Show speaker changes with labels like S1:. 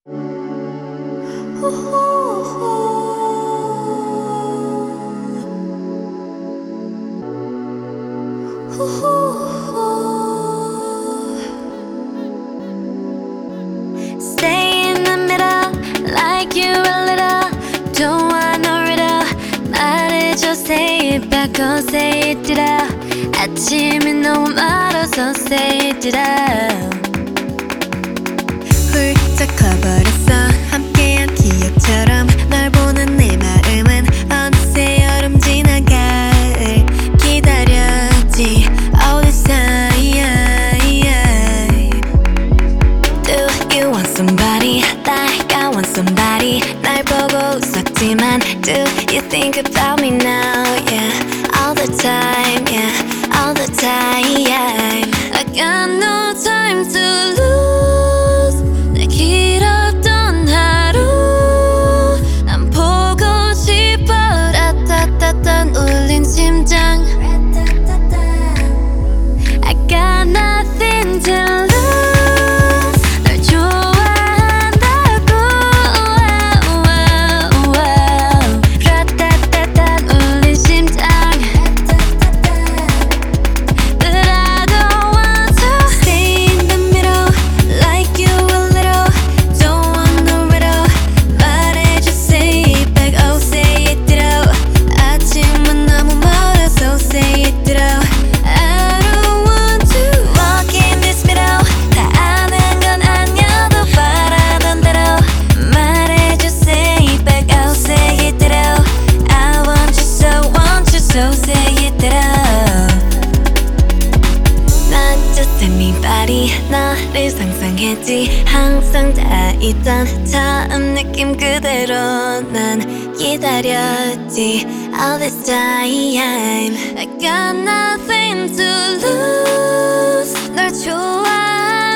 S1: Stay in the middle, like you a little. Don't want no riddle. 말해줘, say it back, oh say it out. 아침이 너무 멀어서 say it out.
S2: 훌쩍 커버렸어 함께한 기억처럼 널 보는 내 마음은 어느새 여름 지나 가을 기다렸지 all this time. Do you want somebody like I want somebody 날 보고 웃었지만 do you think about me now yeah all the time yeah all the time
S1: I got no time to lose. 내 길었던 하루 난 보고 싶어. 라따따따 울린 심장. I got nothing to lose. 널 좋아한다고. 라따따따 울린 심장. But I don't want to
S2: Stay in the middle like you a little Don't want no riddle 말해줘 say it back oh say it out 아침은 너무 멀어서 say it out I don't want to walk in this middle 다 아는 건 아니어도 바라던 대로 말해줘 say it back oh say it out I want you so say it out Not just anybody 너를 상상했지 항상 다 있던 처음 느낌 그대로 난 기다렸지 all this time
S1: I got nothing to lose. 널 좋아한다고.